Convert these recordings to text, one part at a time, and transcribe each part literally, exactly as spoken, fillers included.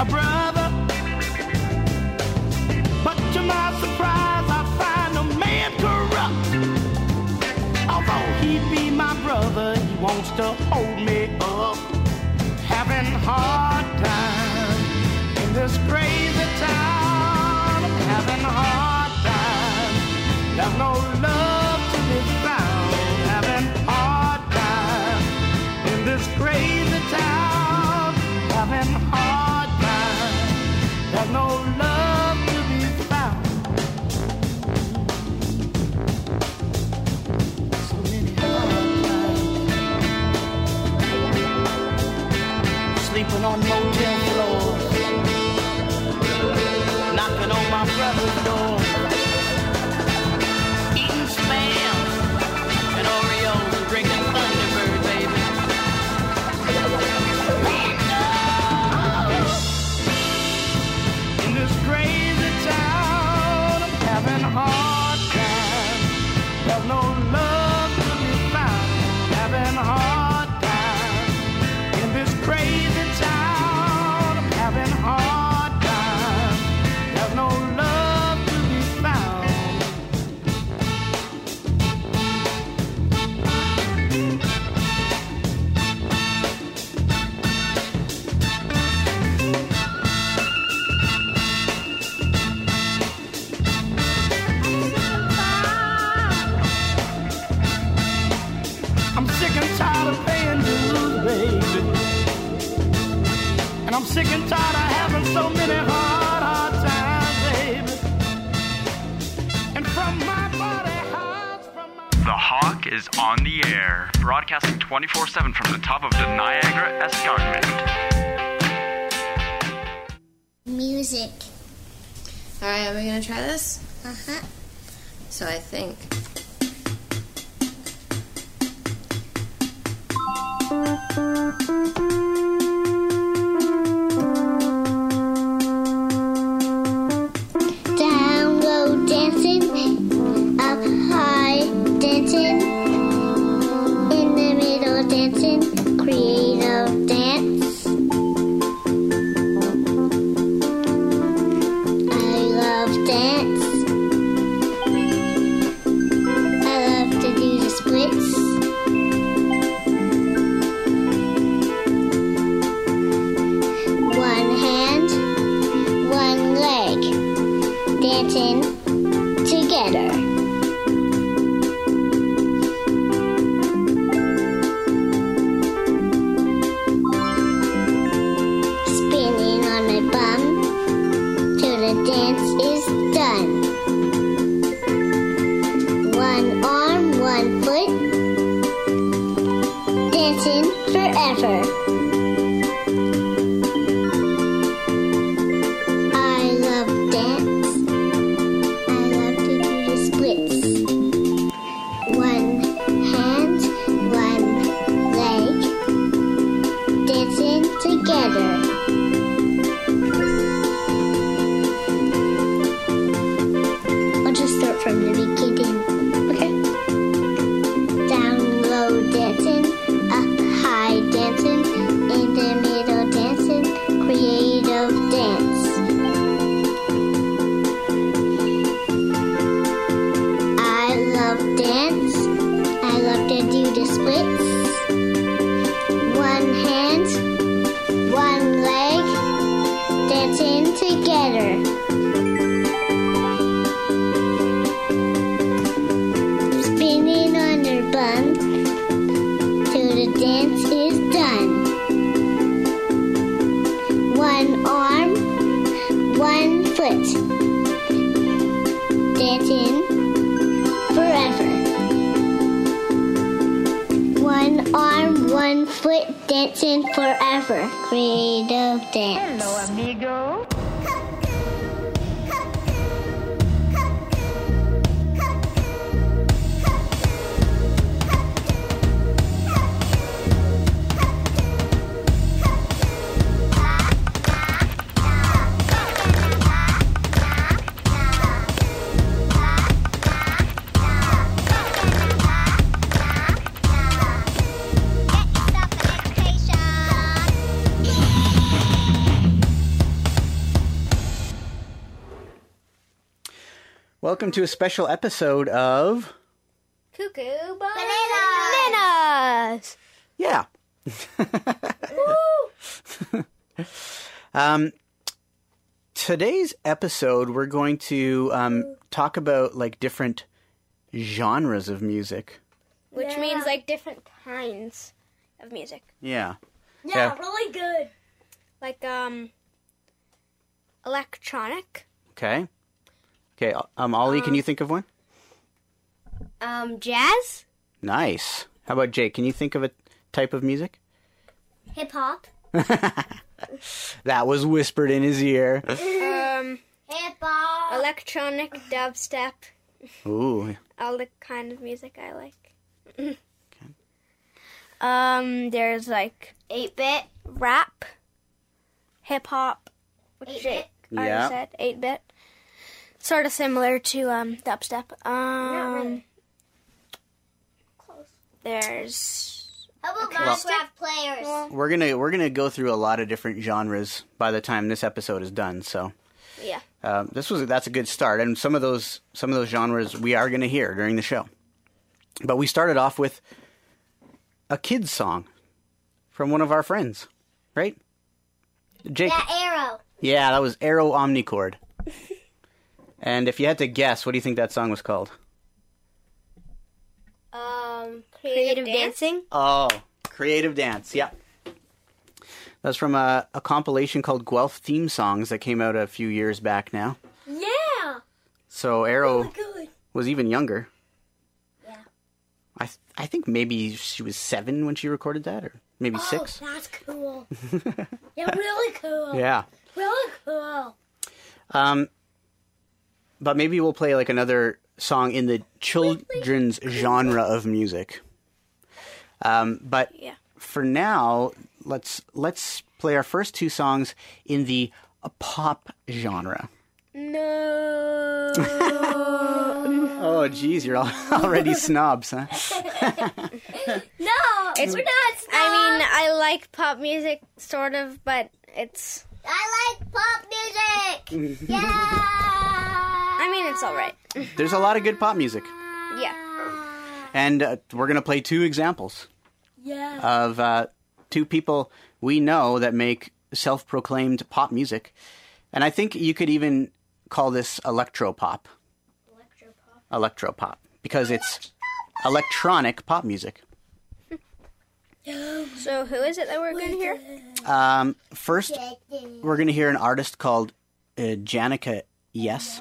a brother. But to my surprise, I find a man corrupt. Although he be my brother, he wants to hold me up. Having hard time in this crazy town. I'm having hard time. There's no love to be found. Having hard time in this crazy town. Having hard time. There's no love to be found. So many hard times. Sleeping on motel floors. Knocking on my brother's door. Eating Spam and Oreos and drinking Thunderbird, baby. In this crazy town, I'm having a hard time. There's no love to be found. Having a hard time. In this crazy town, I'm having a hard time. There's no love to be found. I'm sick and tired of paying dues, baby. And I'm sick and tired of having so many hard, hard times, baby. And from my body hides from my... The Hawk is on the air, broadcasting twenty-four seven from the top of the Niagara Escarpment. Music. All right, are we going to try this? Uh-huh. So I think... Down low dancing, up high dancing, in the middle dancing, creative dance. I love dance. I love to do the splits. One hand, one leg, dancing together. Spinning on my bum till the dance is done. One arm, one foot, dancing forever. I love dance. I love to do the splits. One hand, one leg, dancing together. I'll just start from the beginning. Okay. Down low dancing, up high dancing, in the middle dancing, creative dance. I love dance. I love to do the splits. One hand, one leg, dancing together. Spinning on your bum till the dance is done. One arm, one foot, dancing forever. One arm, one foot, dancing forever. Creative dance. Hello, amigo. Welcome to a special episode of... Cuckoo Bananas! Yeah. um, today's episode, we're going to um, talk about like different genres of music. Which Yeah. means like different kinds of music. Yeah. Yeah, Yeah. really good. Like um electronic. Okay. Okay. Um, Ollie, can you think of one? Um jazz. Nice. How about Jake? Can you think of a type of music? Hip hop. That was whispered in his ear. Um Hip hop. electronic, dubstep, Ooh. all the kind of music I like. Um there's like eight bit. rap, hip hop, which eight Jake bit. already Yeah. said, eight bit. Sort of similar to um dubstep. Um really. There's How about Well- Minecraft players? We're gonna we're gonna go through a lot of different genres by the time this episode is done. So yeah. um, this was that's a good start, and some of those some of those genres we are gonna hear during the show. But we started off with a kid's song from one of our friends, right? Jake. That arrow. Yeah, that was Arrow Omnichord. And if you had to guess, what do you think that song was called? Um Creative creative dancing. Oh, Creative Dance. Yeah. That's from a, a compilation called Guelph Theme Songs that came out a few years back now. Yeah. So Arrow Good. was even younger. Yeah. I th- I think maybe she was seven when she recorded that, or maybe six. That's cool. Yeah, really cool. Yeah. Really cool. Um, but maybe we'll play like another song in the children's genre of music. Um, but Yeah. for now, let's let's play our first two songs in the uh, pop genre. No. Oh, geez, you're all, already snobs, huh? No, it's we're not. I mean, I like pop music, sort of, but it's. I like pop music. Yeah. I mean, it's all right. There's a lot of good pop music, Yeah. and uh, we're gonna play two examples Yeah. of uh, two people we know that make self-proclaimed pop music, and I think you could even call this electropop. Electropop, because it's electronic pop music. So, who is it that we're going to hear? Um, first, we're going to hear an artist called uh, Janica Yes,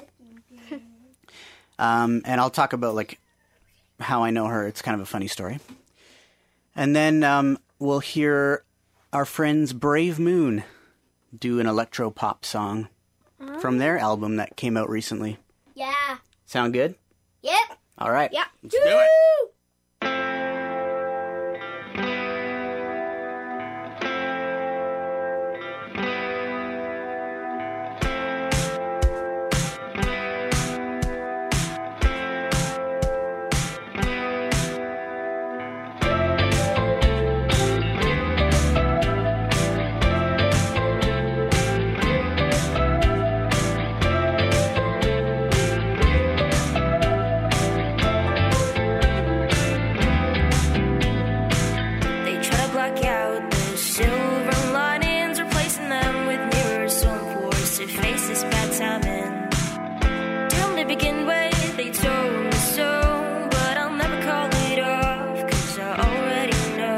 um, and I'll talk about like how I know her. It's kind of a funny story. And then um, we'll hear our friends Brave Moon do an electropop song from their album that came out recently. Yeah. Sound good? Yep. All right. Yeah. Let's do it. They try to block out the silver linings, replacing them with mirrors, so I'm forced to face this bad timing. Doomed to begin with, they told me so, but I'll never call it off, 'cause I already know.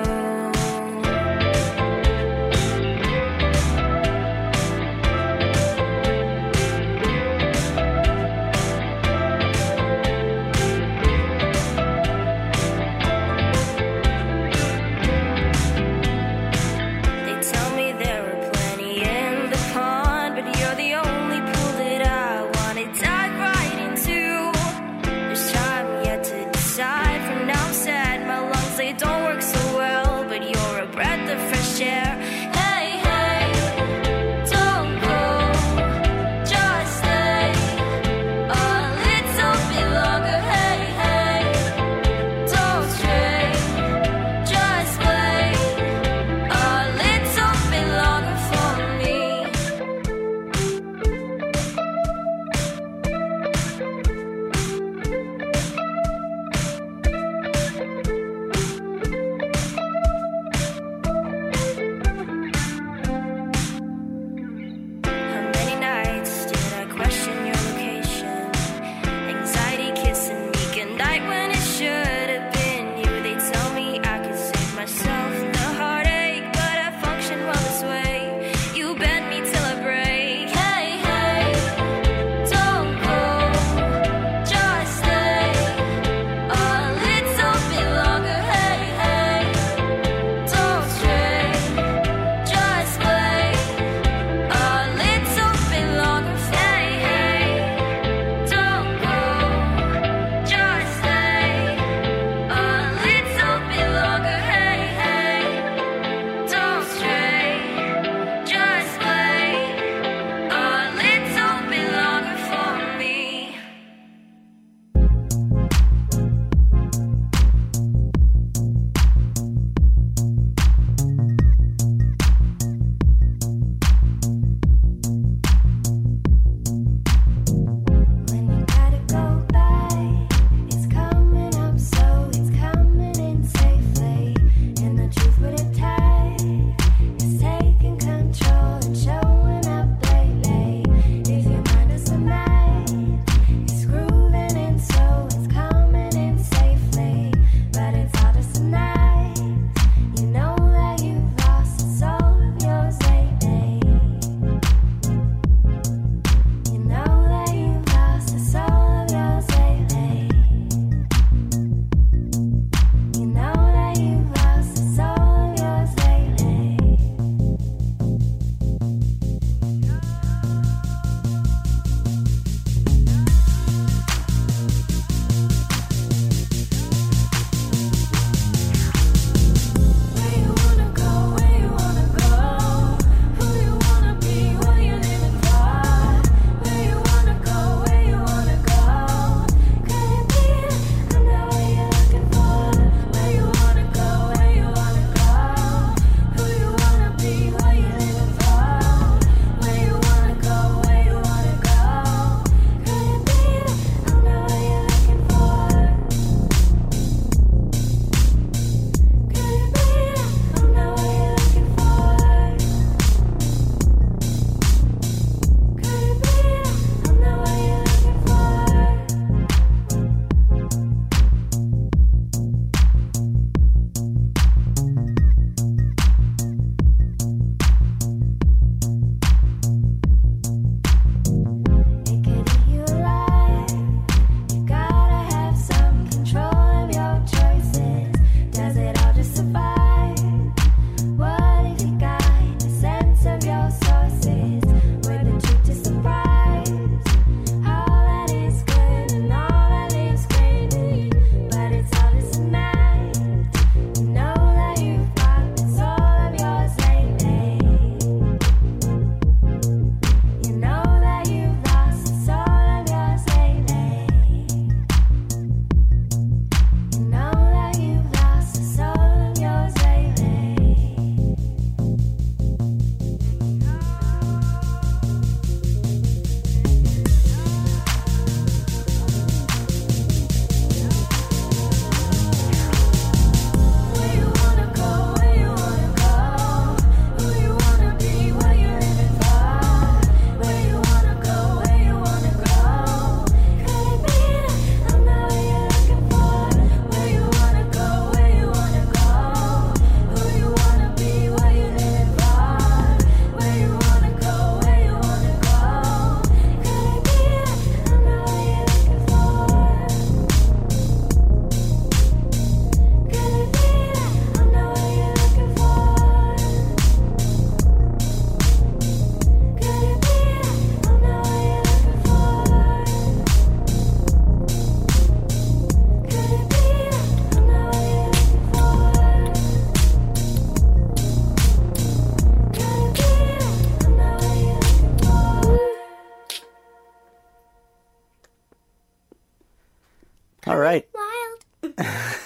right. Wild.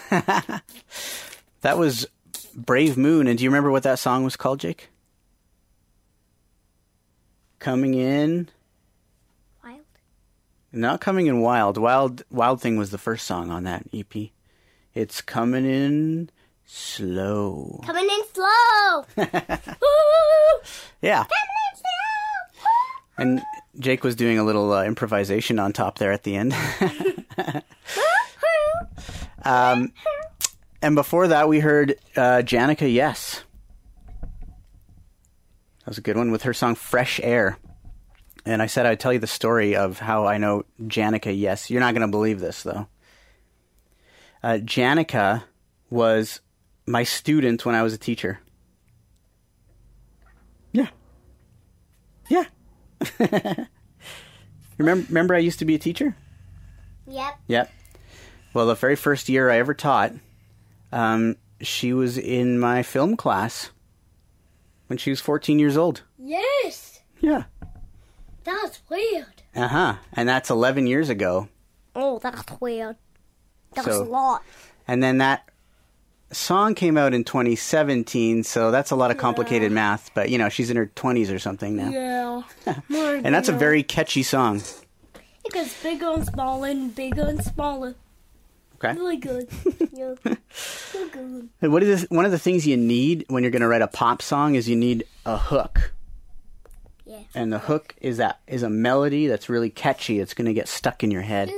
That was Brave Moon. And do you remember what that song was called, Jake? Coming in... Wild. Not Coming in Wild. Wild Wild Thing was the first song on that E P. It's Coming in Slow. Coming in slow. Yeah. Coming in slow. And Jake was doing a little uh, improvisation on top there at the end. um, and before that, we heard uh, Janica Yes. That was a good one with her song Fresh Air. And I said I'd tell you the story of how I know Janica Yes. You're not going to believe this, though. Uh, Janica was my student when I was a teacher. Yeah. Yeah. remember, remember I used to be a teacher? Yep. Yep. Well, the very first year I ever taught, um, she was in my film class when she was fourteen years old. Yes. Yeah. That's weird. Uh-huh. And that's eleven years ago. Oh, that's weird. That's So- a lot. And then that song came out in twenty seventeen, so that's a lot of complicated math. But, you know, she's in her twenties or something now. Yeah. More And that's a very catchy song. It gets bigger and smaller and bigger and smaller. Okay. Really good. Yeah. So good. And What is this, one of the things you need when you're going to write a pop song is you need a hook. Yeah. And the hook is that is a melody that's really catchy. It's going to get stuck in your head.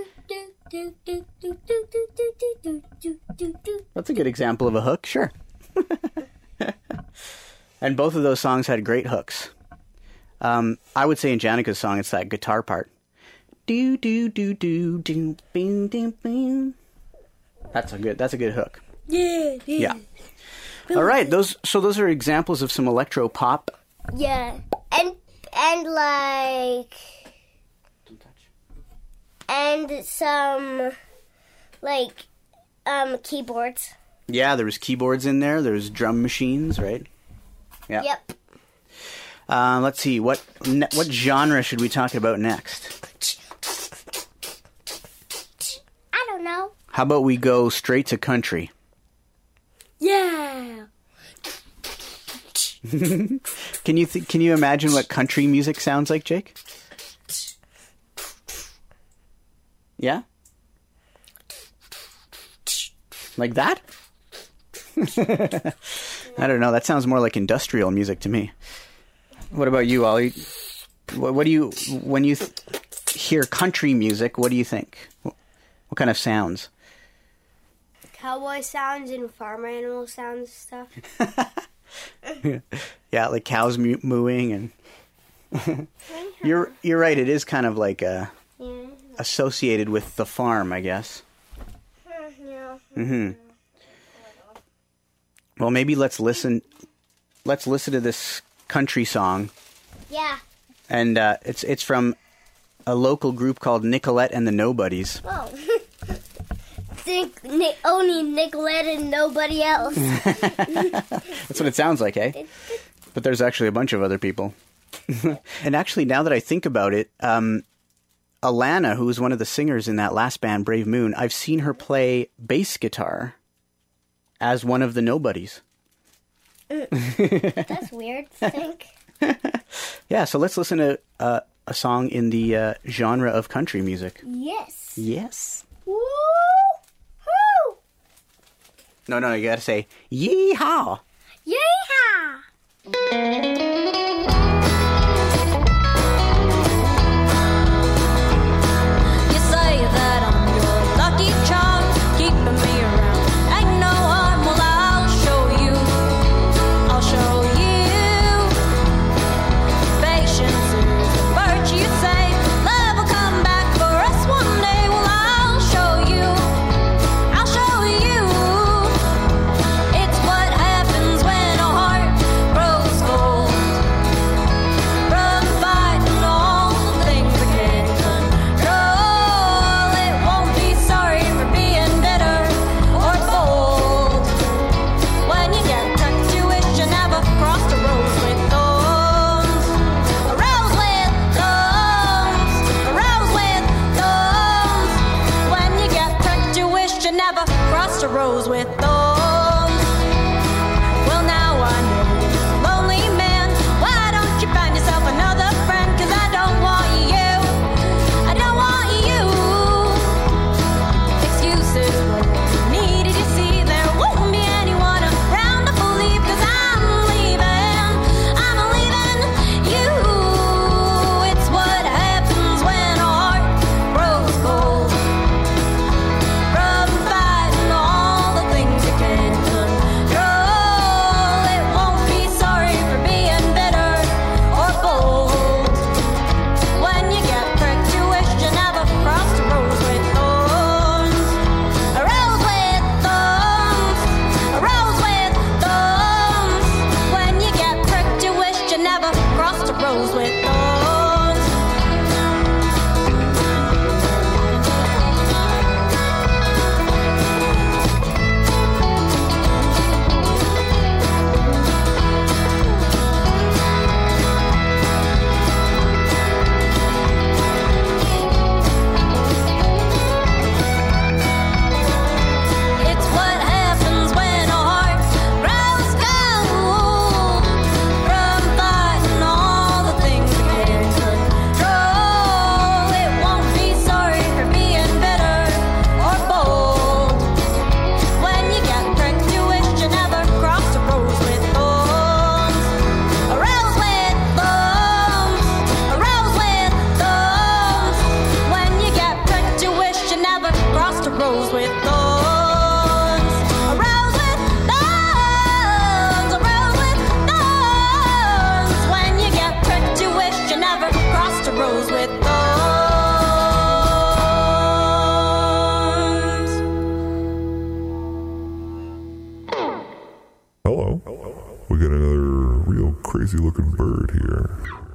That's a good example of a hook, sure. And both of those songs had great hooks. Um, I would say in Janica's song, it's that guitar part. Do do do do do bing ding bing. That's a good. That's a good hook. Yeah. Yeah. All right. Those. So those are examples of some electro pop. Yeah. And and like and some like um keyboards. Yeah, there was keyboards in there. There was drum machines, right? Yeah. Yep. Uh, let's see. What ne- what genre should we talk about next? I don't know. How about we go straight to country? Yeah. Can you th- can you imagine what country music sounds like, Jake? Yeah? Like that? I don't know. That sounds more like industrial music to me. What about you, Ollie? What, what do you when you th- hear country music? What do you think? What, what kind of sounds? Cowboy sounds and farm animal sounds stuff. Yeah, like cows mu- mooing and. you're you're right. It is kind of like uh, Yeah. associated with the farm, I guess. Yeah. Mm-hmm. Well, maybe let's listen. Let's listen to this country song, Yeah. and uh, it's it's from a local group called Nicolette and the Nobodies. Oh. Think Nick, only Nicolette and nobody else. That's what it sounds like, eh? But there's actually a bunch of other people. And actually, now that I think about it, um, Alana, who was one of the singers in that last band, Brave Moon, I've seen her play bass guitar as one of the Nobodies. That's weird. Think. Yeah, so let's listen to uh, a song in the uh, genre of country music. Yes. Yes. Woo! Hoo! No, no, you gotta say, yeehaw! Yeehaw! You say that I'm your lucky charm, keeping me around. Ain't no harm, well I'll show you. I'll show you. Patience is a virtue, you say. Love will come back for us one day. Well I'll show you. I'll show you. It's what happens when a heart crazy looking bird here.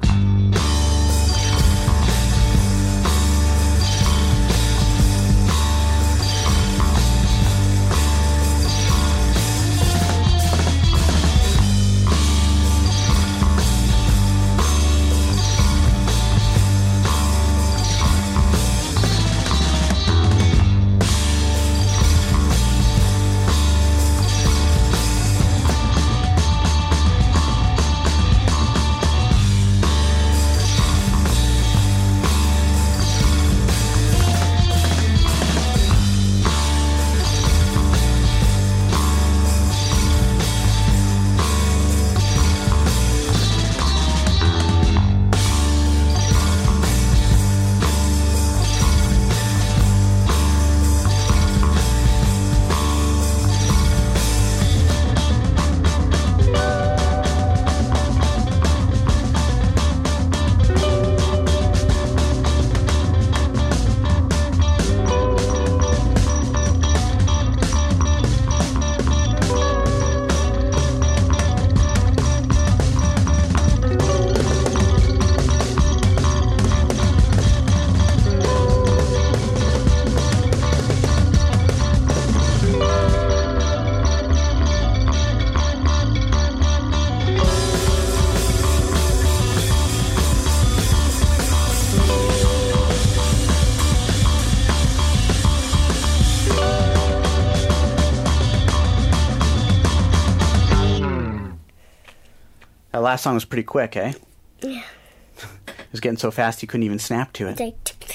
That last song was pretty quick, eh? Yeah. It was getting so fast you couldn't even snap to it.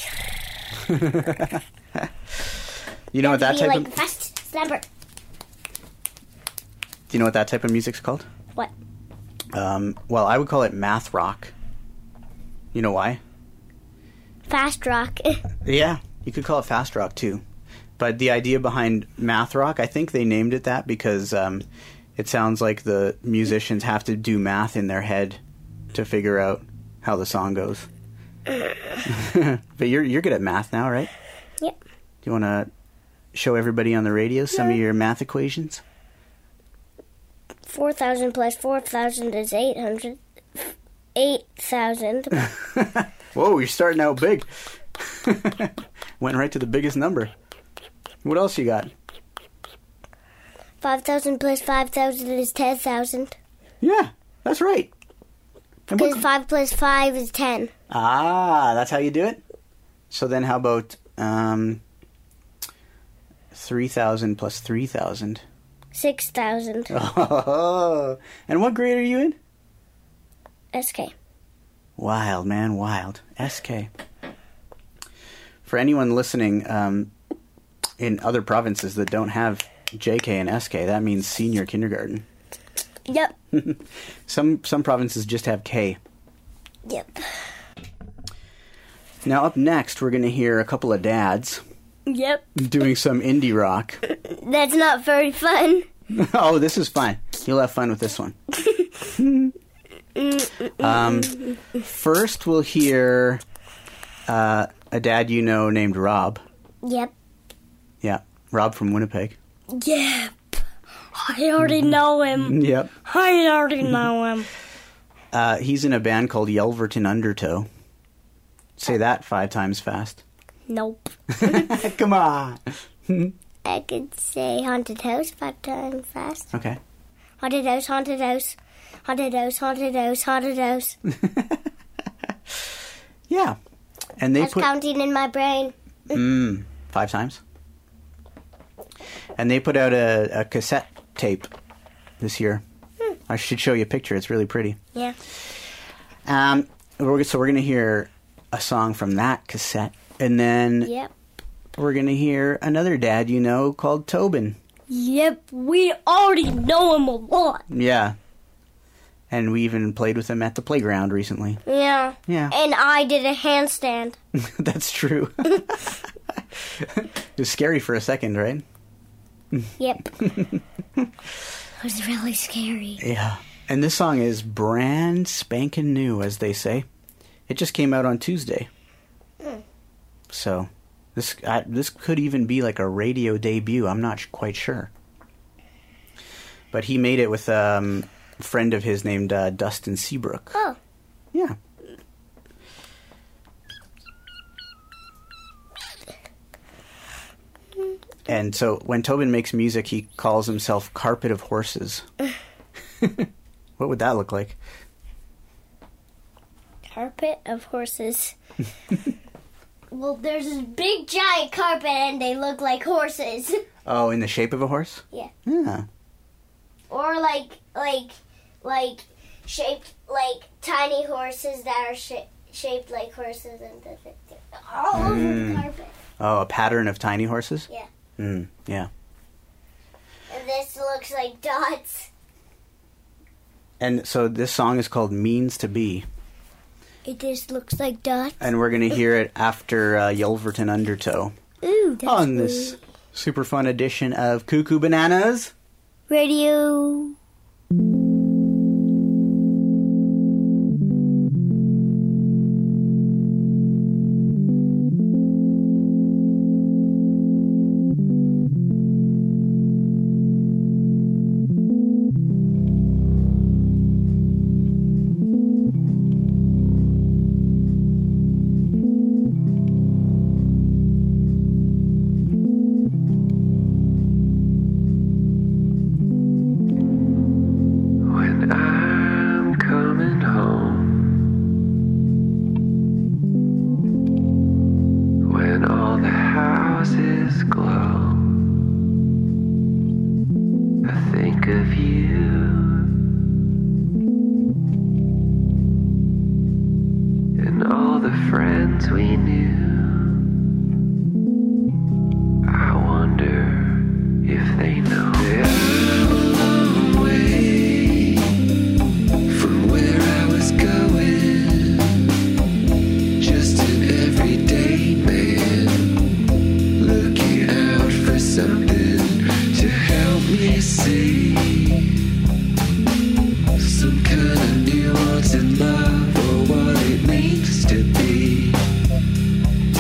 You know what that type like of... fast snapper. Do you know what that type of music's called? What? Um, well, I would call it math rock. You know why? Fast rock. Yeah, you could call it fast rock too. But the idea behind math rock, I think they named it that because um, it sounds like the musicians have to do math in their head to figure out how the song goes. But you're you're good at math now, right? Yep. Do you want to show everybody on the radio some No. of your math equations? four thousand plus four thousand is eight hundred. eight thousand. Whoa, you're starting out big. Went right to the biggest number. What else you got? five thousand plus five thousand is ten thousand. Yeah, that's right. And Because what- five plus five is ten. Ah, that's how you do it? So then how about um, three thousand plus three thousand? six thousand. Oh, and what grade are you in? S K. Wild, man, wild. S K. For anyone listening um, in other provinces that don't have J K and S K, that means senior kindergarten. Yep. Some some provinces just have K. Yep. Now up next, we're going to hear a couple of dads Yep. doing some indie rock. That's not very fun. Oh, this is fun. You'll have fun with this one. um, first, we'll hear uh, a dad you know named Rob. Yep. Yeah, Rob from Winnipeg. Yep. I already know him. Yep. I already know him. Uh, he's in a band called Yelverton Undertow. Say that five times fast. Nope. Come on. I could say haunted house five times fast. Okay. Haunted house, haunted house, haunted house, haunted house, haunted house. Yeah. And they That's put counting in my brain. mm, five times. And they put out a, a cassette tape this year. Hmm. I should show you a picture. It's really pretty. Yeah. Um, we're, so we're going to hear a song from that cassette. And then Yep. we're going to hear another dad you know called Tobin. Yep. We already know him a lot. Yeah. And we even played with him at the playground recently. Yeah. Yeah. And I did a handstand. That's true. It was scary for a second, right? Yep. It was really scary. Yeah. And this song is brand spanking new, as they say. It just came out on Tuesday. Mm. So this I, this could even be like a radio debut. I'm not sh- quite sure. But he made it with um, friend of his named uh, Dustin Seabrook. Oh. Yeah. And so when Tobin makes music, he calls himself Carpet of Horses. What would that look like? Carpet of horses. Well, there's this big giant carpet and they look like horses. Oh, in the shape of a horse? Yeah. Yeah. Or like, like, like, shaped like tiny horses that are sh- shaped like horses and they're all over Mm. the carpet. Oh, a pattern of tiny horses? Yeah. Mm, yeah. And this looks like dots. And so this song is called Means to Be. It just looks like dots. And we're going to hear it after uh, Yelverton Undertow. Ooh, that's On this super fun edition of Cuckoo Bananas Radio. When I'm coming home, when all the houses glow, I think of you. And all the friends we knew. I wonder if they know that I'm a long way from where I was going. Just an everyday man, looking out for something to help me see some kind of nuance in love, or what it means to be.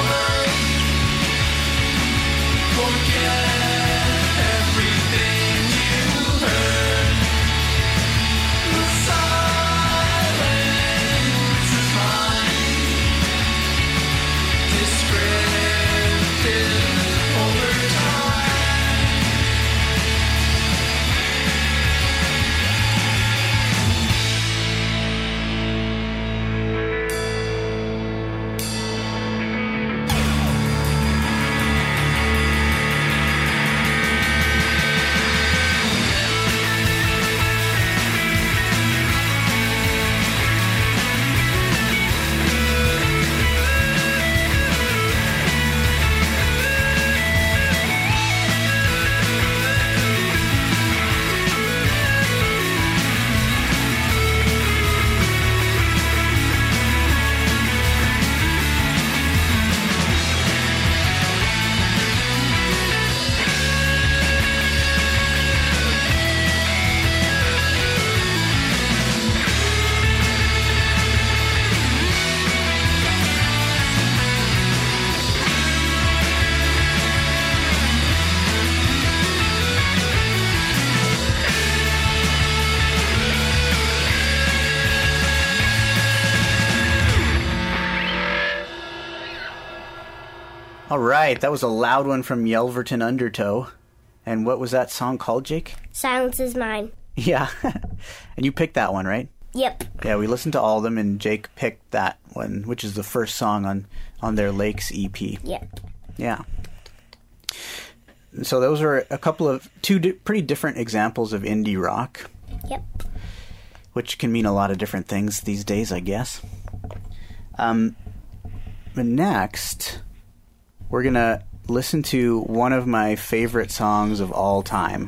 All right, that was a loud one from Yelverton Undertow. And what was that song called, Jake? Silence is Mine. Yeah. And you picked that one, right? Yep. Yeah, we listened to all of them, and Jake picked that one, which is the first song on, on their Lakes E P. Yep. Yeah. So those are a couple of, two di- pretty different examples of indie rock. Yep. Which can mean a lot of different things these days, I guess. Um, but next, we're going to listen to one of my favorite songs of all time.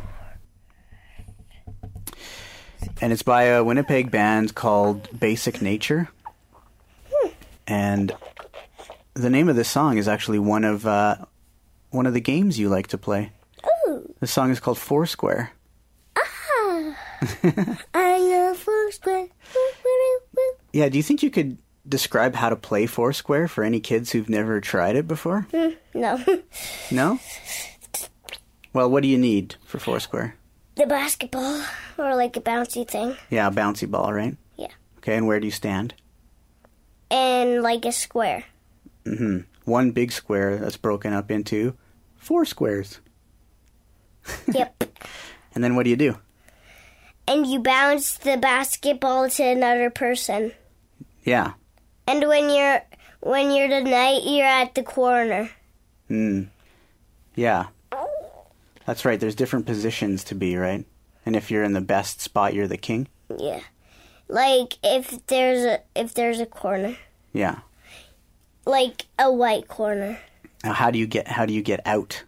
And it's by a Winnipeg band called Basic Nature. Hmm. And the name of this song is actually one of uh, one of the games you like to play. Ooh. The song is called Foursquare. Ah. I know Foursquare. Yeah, do you think you could describe how to play Foursquare for any kids who've never tried it before? Mm, no. No? Well, what do you need for Foursquare? The basketball, or like a bouncy thing. Yeah, a bouncy ball, right? Yeah. Okay, and where do you stand? And like a square. Mm-hmm. One big square that's broken up into four squares. Yep. And then what do you do? And you bounce the basketball to another person. Yeah. And when you're when you're the knight, you're at the corner. Hmm. Yeah. That's right. There's different positions to be, right? And if you're in the best spot, you're the king. Yeah. Like if there's a if there's a corner. Yeah. Like a white corner. Now, how do you get how do you get out?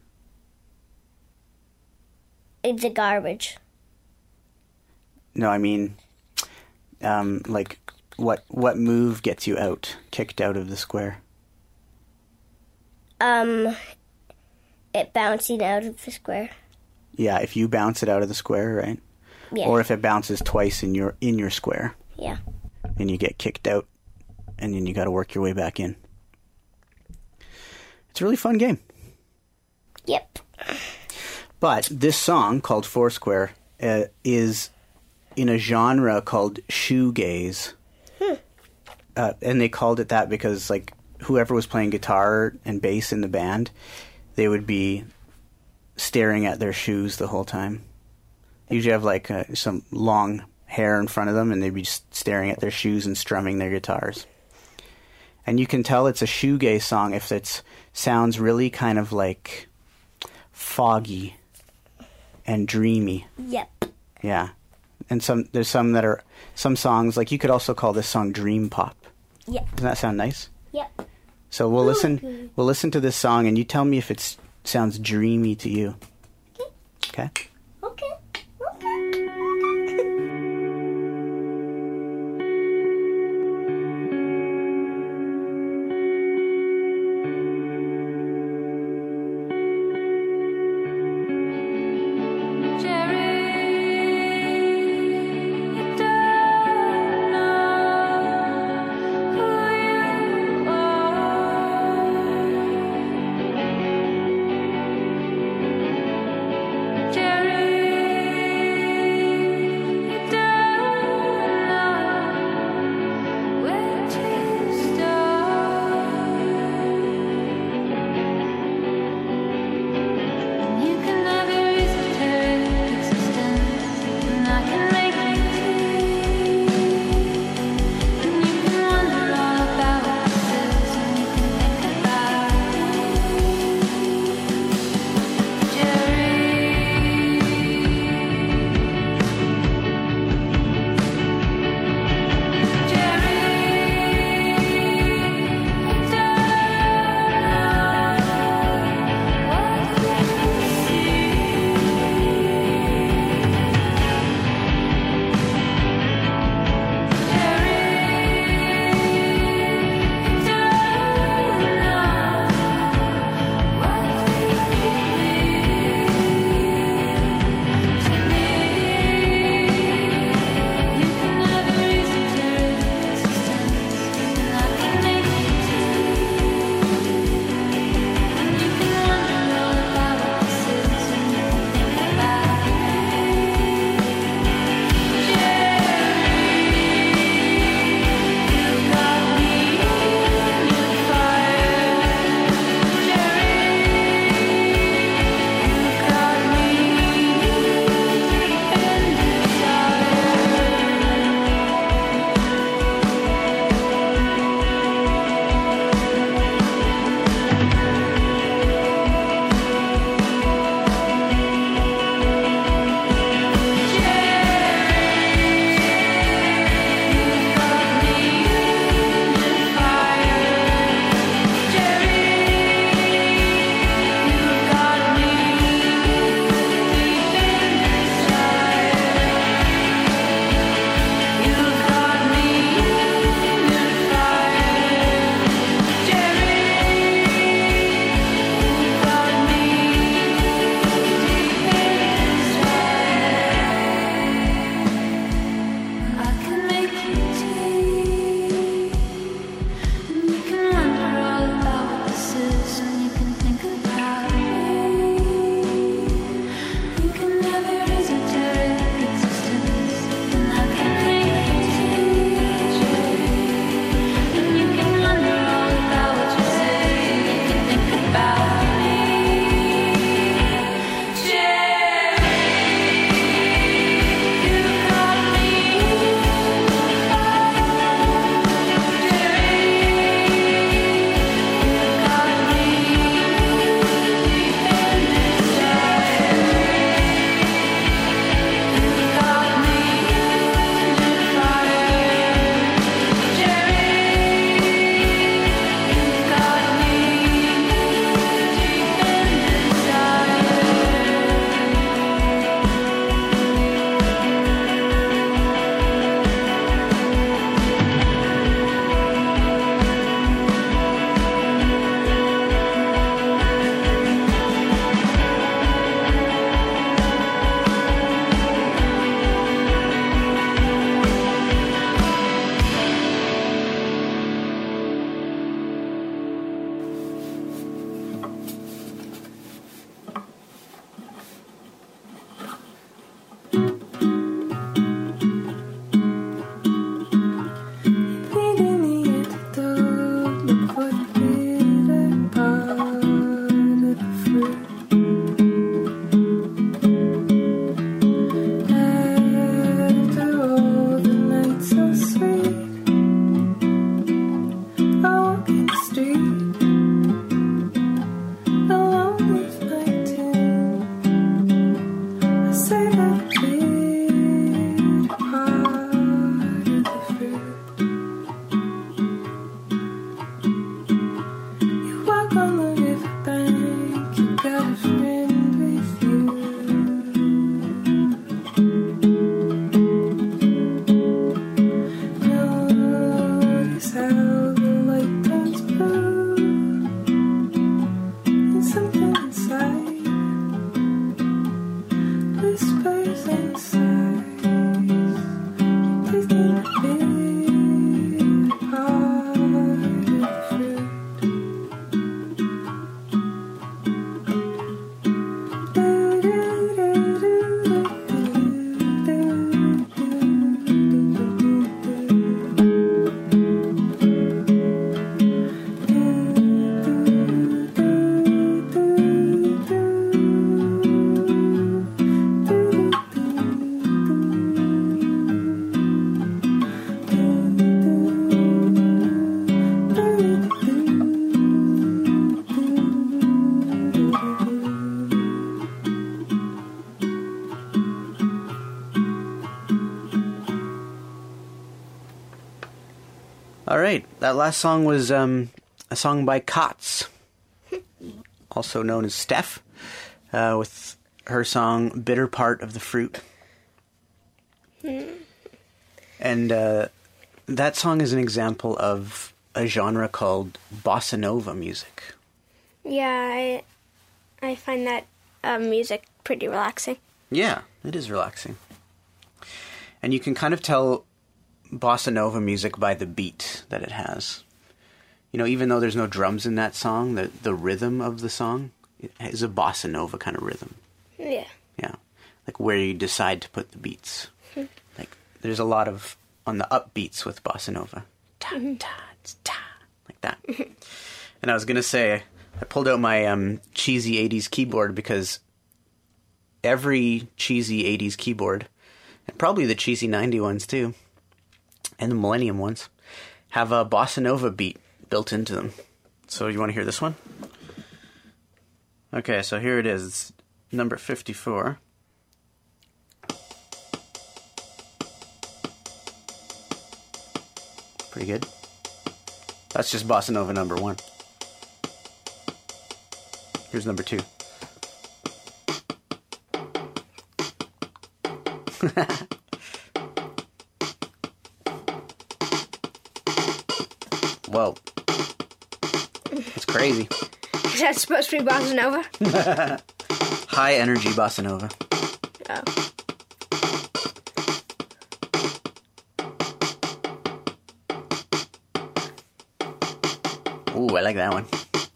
It's a garbage. No, I mean, um, like what what move gets you out, kicked out of the square? Um, it bouncing out of the square. Yeah, if you bounce it out of the square, right? Yeah. Or if it bounces twice in your in your square. Yeah. And you get kicked out, and then you got to work your way back in. It's a really fun game. Yep. But this song called Foursquare uh, is in a genre called shoegaze. Hmm. Uh, and they called it that because, like, whoever was playing guitar and bass in the band, they would be staring at their shoes the whole time. Usually have, like, uh, some long hair in front of them, and they'd be just staring at their shoes and strumming their guitars. And you can tell it's a shoegaze song if it sounds really kind of, like, foggy and dreamy. Yep. Yeah. And some there's some that are some songs, like you could also call this song dream pop. Yep. Doesn't that sound nice? Yep. So we'll listen we'll listen to this song and you tell me if it sounds dreamy to you. Okay? Okay. Okay. Jerry, you don't know who you are. All right, that last song was um, a song by Kotz, also known as Steph, uh, with her song "Bitter Part of the Fruit." And uh, that song is an example of a genre called bossa nova music. Yeah, I I find that uh, music pretty relaxing. Yeah, it is relaxing. And you can kind of tell bossa nova music by the beat that it has. You know, even though there's no drums in that song, the, the rhythm of the song is a bossa nova kind of rhythm. Yeah. Yeah. Like where you decide to put the beats. Like there's a lot of on the upbeats with bossa nova. Ta, ta, ta, like that. And I was going to say, I pulled out my um, cheesy eighties keyboard because every cheesy eighties keyboard, and probably the cheesy ninety ones too, and the Millennium ones, have a bossa nova beat built into them. So you want to hear this one? Okay, so here it is. It's number fifty-four. Pretty good. That's just bossa nova number one. Here's number two. Whoa. That's crazy. Is that supposed to be bossa nova? High energy bossa nova. Oh. Ooh, I like that one.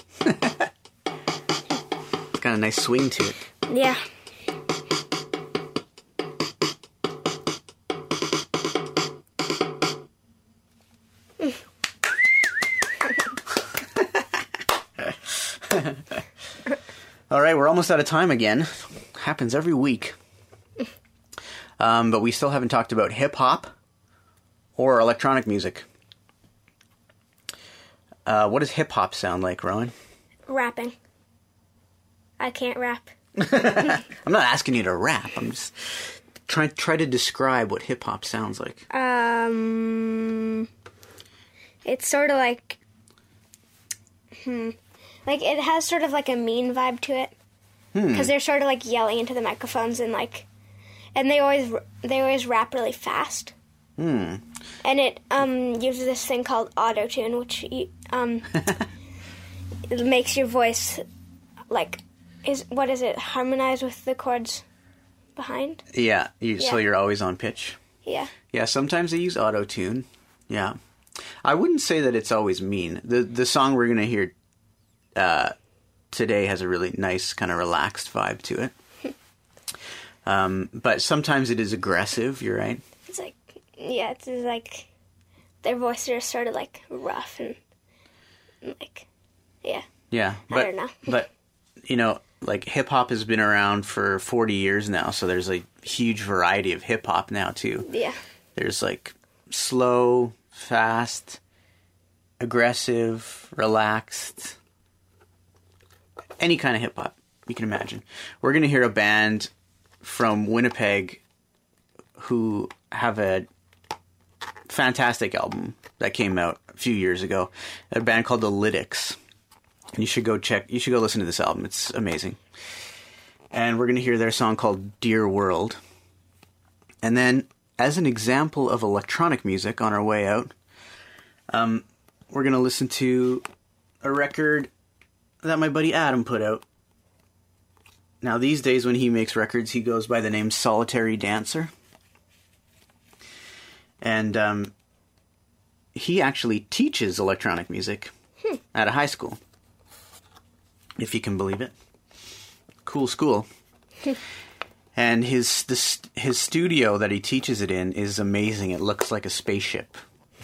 It's got a nice swing to it. Yeah. All right, we're almost out of time again. Happens every week. Um, but we still haven't talked about hip-hop or electronic music. Uh, what does hip-hop sound like, Rowan? Rapping. I can't rap. I'm not asking you to rap. I'm just trying try to describe what hip-hop sounds like. Um, it's sort of like, hmm, like it has sort of like a mean vibe to it, because Hmm. they're sort of like yelling into the microphones and like, and they always they always rap really fast. Hmm. And it um uses this thing called auto-tune, which you, um it makes your voice like is what is it harmonize with the chords behind? Yeah, you, so Yeah. you're always on pitch. Yeah. Yeah, sometimes they use auto-tune. Yeah. I wouldn't say that it's always mean. The the song we're going to hear uh, today has a really nice kind of relaxed vibe to it. um, but sometimes it is aggressive, you're right. It's like yeah, it's just like their voices are sort of like rough and, and like yeah. Yeah. I But, don't know. But, you know, like hip-hop has been around for forty years now, so there's a huge variety of hip-hop now, too. Yeah. There's like slow, fast, aggressive, relaxed, any kind of hip hop you can imagine. We're going to hear a band from Winnipeg who have a fantastic album that came out a few years ago. A band called the Lytics. You should go check, you should go listen to this album. It's amazing. And we're going to hear their song called Dear World. And then, as an example of electronic music on our way out, um, we're going to listen to a record that my buddy Adam put out. Now, these days when he makes records, he goes by the name Solitary Dancer. And um, he actually teaches electronic music Hmm. at a high school, if you can believe it. Cool school. And his this, his studio that he teaches it in is amazing. It looks like a spaceship.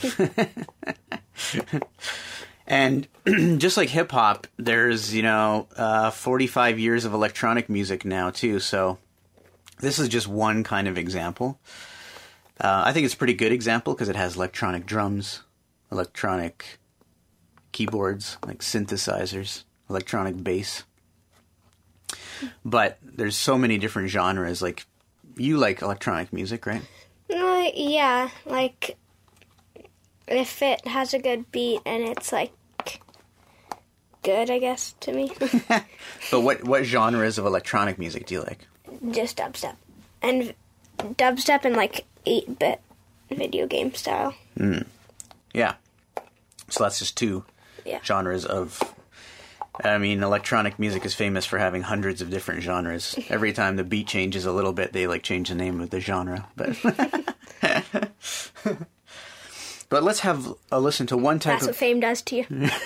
And just like hip-hop, there's, you know, uh, forty-five years of electronic music now, too. So this is just one kind of example. Uh, I think it's a pretty good example because it has electronic drums, electronic keyboards, like synthesizers, electronic bass. But there's so many different genres. Like, you like electronic music, right? Uh, yeah, like if it has a good beat and it's like good, I guess, to me. But what what genres of electronic music do you like? Just dubstep. And dubstep and like eight-bit video game style. Mm. Yeah. So that's just two yeah. genres of... I mean, electronic music is famous for having hundreds of different genres. Every time the beat changes a little bit, they like change the name of the genre. But but let's have a listen to one type That's of... what fame does to you.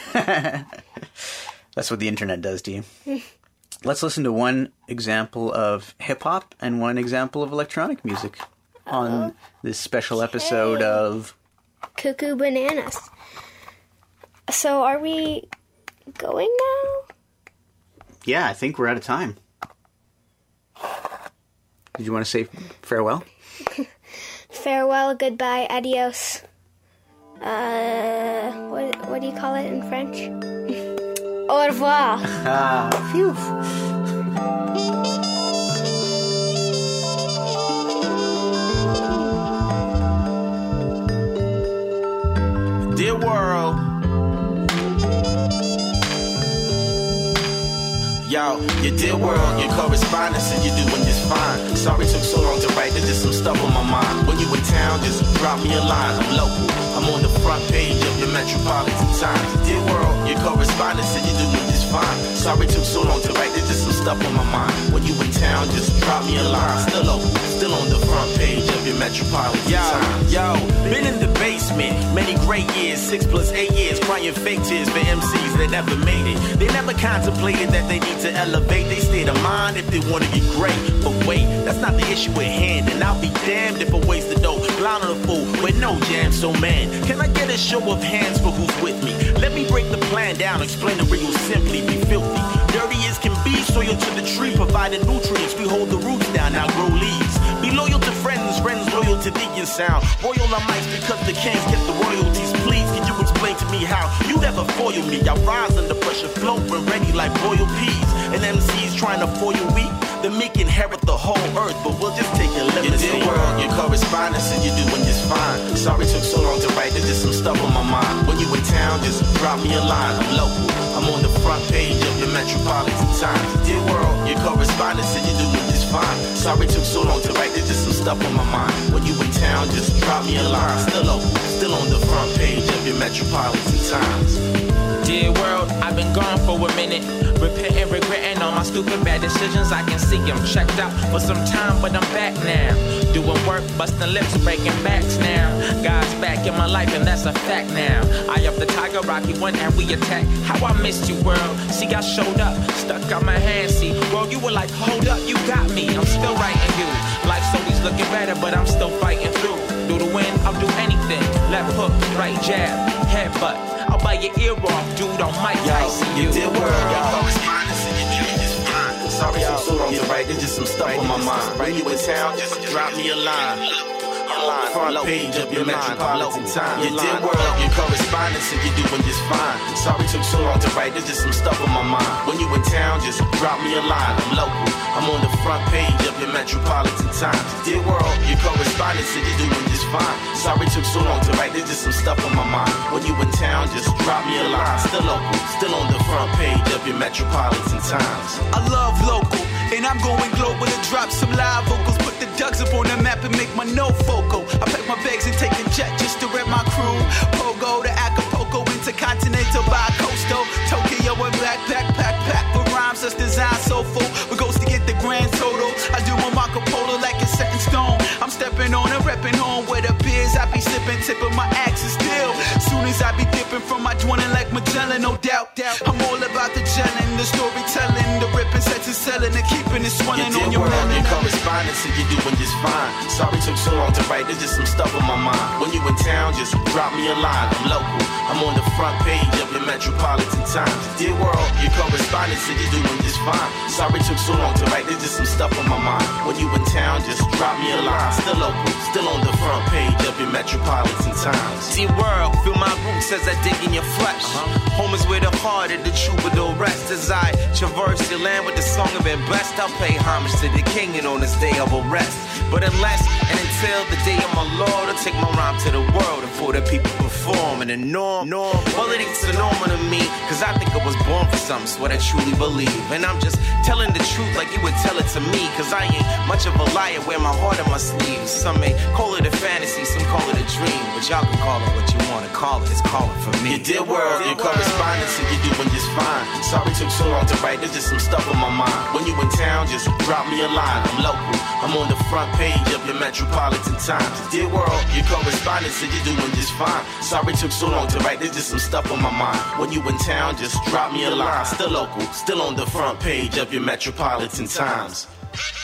That's what the internet does to you. Let's listen to one example of hip-hop and one example of electronic music on okay. this special episode of... Cuckoo Bananas. So are we... going now? Yeah, I think we're out of time. Did you want to say farewell? Farewell, goodbye, adios. Uh, what what do you call it in French? Au revoir. Ah, phew. Dear world. Yo, your dear world, your correspondence, and you're doing just fine. Sorry took so long to write, there's just some stuff on my mind. When you in town, just drop me a line. I'm local, I'm on the front page of your Metropolitan Times. Dear world, your correspondence, and you're doing just fine. Sorry took so long to write, there's just some stuff on my mind. When you in town, just drop me a line. Still local, still on the front page of your Metropolitan yo, Times. Yo, been in the basement, many great years, six plus eight years, crying fake tears for M Cs that never made it. They never contemplated that they need to elevate they state of mind if they want to get great. But wait, that's not the issue at hand. And I'll be damned if I waste the dough, blind on a fool with no jam. So man, can I get a show of hands for who's with me? Let me break the plan down, explain the real simply. Be filthy, dirty as can be, soil to the tree, providing nutrients. We hold the roots down, now grow leaves. Be loyal to friends, friends loyal to Deacon Sound. Royal on mics because the kings get the royalties. Please, can you explain to me how you never foil me? I rise under pressure, float when ready like boiled peas. And M Cs trying to foil weak, the meek inherit the whole earth, but we'll just take a limousine. Your dear world, your correspondence, and you're doing just fine. Sorry took so long to write, there's just some stuff on my mind. When you in town, just drop me a line. I'm local, I'm on the front page of your Metropolitan Times. Dear world, your correspondence, and you're doing just fine. Sorry took so long to write, there's just some stuff on my mind. When you in town, just drop me a line. Still local, still on the front page of your Metropolitan Times. Dear world, I've been gone for a minute, repenting, regretting all my stupid bad decisions. I can see I'm checked out for some time, but I'm back now. Doing work, busting lips, breaking backs now. God's back in my life, and that's a fact now. I up the Tiger, Rocky one, and we attack. How I missed you, world. See, I showed up, stuck out my hands. See, world, you were like, hold up, you got me. I'm still writing you. Life's always looking better, but I'm still fighting through. Do the win, I'll do anything. Left hook, right jab, headbutt. I'll bite your ear off, dude, on Mike Tyson. You dear world, your correspondence, and you're doing just fine. Sorry for so long to write, there's just some stuff on my mind. When you in town, just drop me a line. Front page of your Metropolitan Times. Your dear world, your correspondence, and you're doing just fine. Sorry took so long to write, there's just some stuff on my mind. When you in town, just drop me a line. I'm local, I'm on the front page of your Metropolitan Times. Dear world, your correspondence, and you're doing just fine. Sorry took so long to write, there's just some stuff on my mind. When you in town, just drop me a line. Still local, still on the front page of your Metropolitan Times. I love local, and I'm going global to drop some live vocals. Put the ducks up on the map and make my no focal. I pack my bags and take a jet just to rep my crew. Pogo to Acapulco, Intercontinental by Coastal. Tokyo and black backpack pack for rhymes that's designed so full. We goes to get the grand total. I do a Marco Polo like it's set in stone. I'm stepping on and repping home where the beers I be sipping, tipping my axes still. Soon as I be dipping from my dwelling like Magellan, no doubt. I'm all about the gelling, the storytelling, the ripping, sets and selling, and keeping it swelling on your melon. Your correspondence, and you're doing just fine. Sorry took so long to write, there's just some stuff on my mind. When you in town, just drop me a line. I'm local, I'm on the front page of your Metropolitan Times. Dear world, your correspondence, and you're doing just fine. Sorry took so long to write, there's just some stuff on my mind. When you in town, just drop me a line. Still local, still on the front page of your Metropolitan Times. Dear world, feel my roots as I dig in your flesh. Uh-huh. Home is where the heart of the troubadour rests. As I traverse your land with the song of it blessed, I'll pay homage to the king and on this day of a rest. But unless and until the day of my Lord, I'll take my rhyme to the world and for the people perform. And the norm, norm, well, it ain't so normal to me, cause I think I was born for something, so what I truly believe. And I'm just telling the truth like you would tell it to me, cause I ain't much of a liar, wear my heart on my sleeve. Some may call it a fantasy, some call it a dream, but y'all can call it what you wanna call it, it's calling for me. Your dear world, your correspondence, and you're doing just fine. Sorry took so long to write, there's just some stuff on my mind. When you in town, just drop me a line, I'm local, I'm on the front page of your Metropolitan Times. Dear world, your correspondence, and you're doing just fine. Sorry took so long to write, there's just some stuff on my mind. When you in town, just drop me a line. Still local, still on the front page of your Metropolitan Times.